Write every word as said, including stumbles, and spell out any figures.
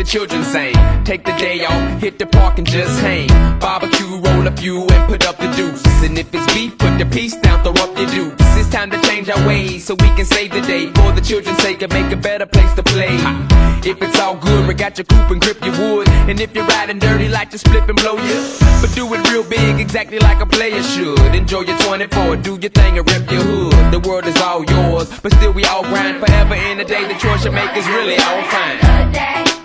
the children sing. Take the day off, hit the park and just hang. Barbecue, roll a few and put up the deuce. And if it's beef, put the piece down, throw up your dukes. It's time to change our ways so we can save the day. For the children's sake and make a better place to play. If it's all good, we got your coupe and grip your wood. And if you're riding dirty, like to split and blow you. But do it real big, exactly like a player should. Enjoy your twenty-four, do your thing and rep your hood. The world is all yours, but still we all grind forever in a day. The choice you make is really all fine.